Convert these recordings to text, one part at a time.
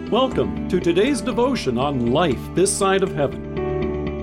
Welcome to today's devotion on life this side of heaven.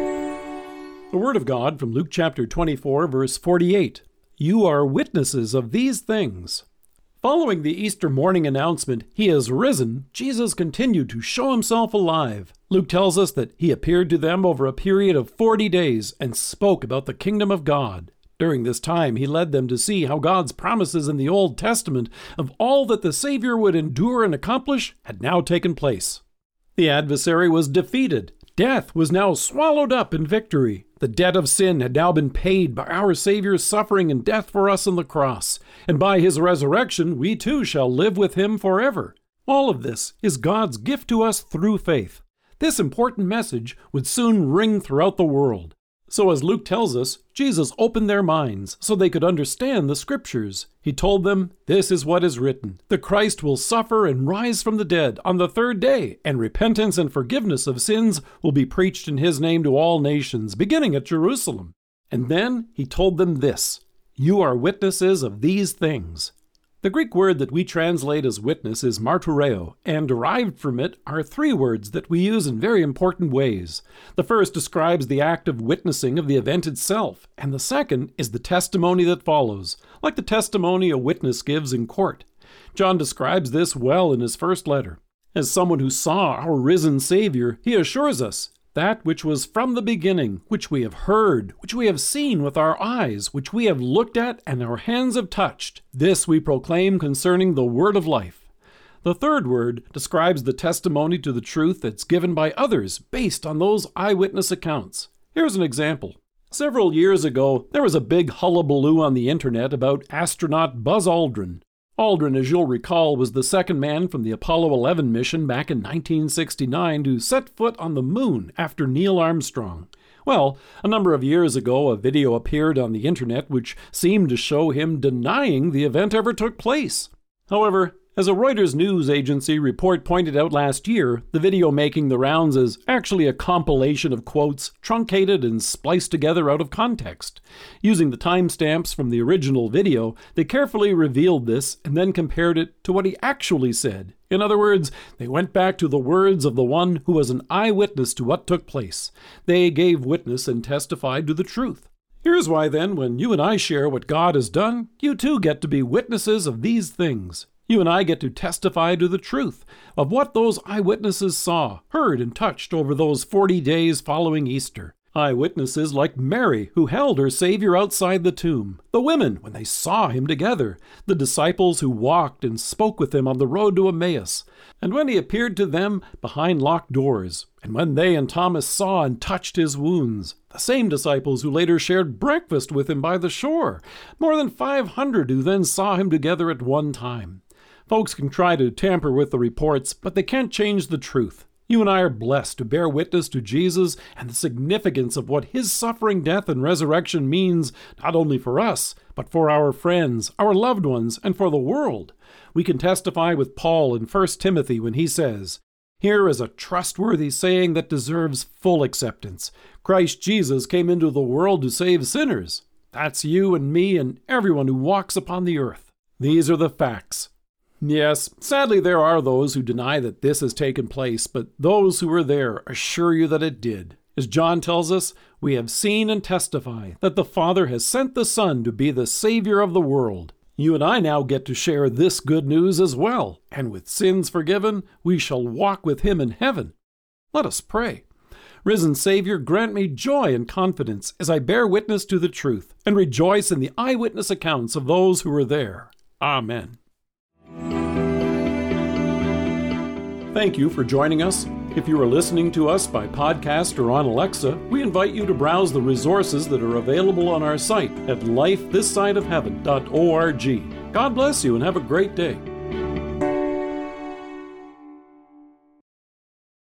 The Word of God from Luke chapter 24, verse 48. You are witnesses of these things. Following the Easter morning announcement, He has risen, Jesus continued to show Himself alive. Luke tells us that He appeared to them over a period of 40 days and spoke about the kingdom of God. During this time, He led them to see how God's promises in the Old Testament of all that the Savior would endure and accomplish had now taken place. The adversary was defeated. Death was now swallowed up in victory. The debt of sin had now been paid by our Savior's suffering and death for us on the cross, and by His resurrection we too shall live with Him forever. All of this is God's gift to us through faith. This important message would soon ring throughout the world. So as Luke tells us, Jesus opened their minds so they could understand the Scriptures. He told them, "This is what is written. The Christ will suffer and rise from the dead on the third day, and repentance and forgiveness of sins will be preached in His name to all nations, beginning at Jerusalem." And then He told them this, "You are witnesses of these things." The Greek word that we translate as witness is martyreo, and derived from it are three words that we use in very important ways. The first describes the act of witnessing of the event itself, and the second is the testimony that follows, like the testimony a witness gives in court. John describes this well in his first letter. As someone who saw our risen Savior, he assures us, "That which was from the beginning, which we have heard, which we have seen with our eyes, which we have looked at and our hands have touched, this we proclaim concerning the word of life." The third word describes the testimony to the truth that's given by others based on those eyewitness accounts. Here's an example. Several years ago, there was a big hullabaloo on the internet about astronaut Buzz Aldrin. Aldrin, as you'll recall, was the second man from the Apollo 11 mission back in 1969 to set foot on the moon after Neil Armstrong. Well, a number of years ago, a video appeared on the internet which seemed to show him denying the event ever took place. However, as a Reuters news agency report pointed out last year, the video making the rounds is actually a compilation of quotes truncated and spliced together out of context. Using the timestamps from the original video, they carefully revealed this and then compared it to what he actually said. In other words, they went back to the words of the one who was an eyewitness to what took place. They gave witness and testified to the truth. Here's why then, when you and I share what God has done, you too get to be witnesses of these things. You and I get to testify to the truth of what those eyewitnesses saw, heard, and touched over those 40 days following Easter. Eyewitnesses like Mary, who held her Savior outside the tomb, the women when they saw Him together, the disciples who walked and spoke with Him on the road to Emmaus, and when He appeared to them behind locked doors, and when they and Thomas saw and touched His wounds, the same disciples who later shared breakfast with Him by the shore, more than 500 who then saw Him together at one time. Folks can try to tamper with the reports, but they can't change the truth. You and I are blessed to bear witness to Jesus and the significance of what His suffering, death, and resurrection means, not only for us, but for our friends, our loved ones, and for the world. We can testify with Paul in 1 Timothy when he says, "Here is a trustworthy saying that deserves full acceptance. Christ Jesus came into the world to save sinners." That's you and me and everyone who walks upon the earth. These are the facts. Yes, sadly there are those who deny that this has taken place, but those who were there assure you that it did. As John tells us, we have seen and testify that the Father has sent the Son to be the Savior of the world. You and I now get to share this good news as well, and with sins forgiven, we shall walk with Him in heaven. Let us pray. Risen Savior, grant me joy and confidence as I bear witness to the truth and rejoice in the eyewitness accounts of those who were there. Amen. Thank you for joining us. If you are listening to us by podcast or on Alexa, we invite you to browse the resources that are available on our site at lifethissideofheaven.org. God bless you and have a great day.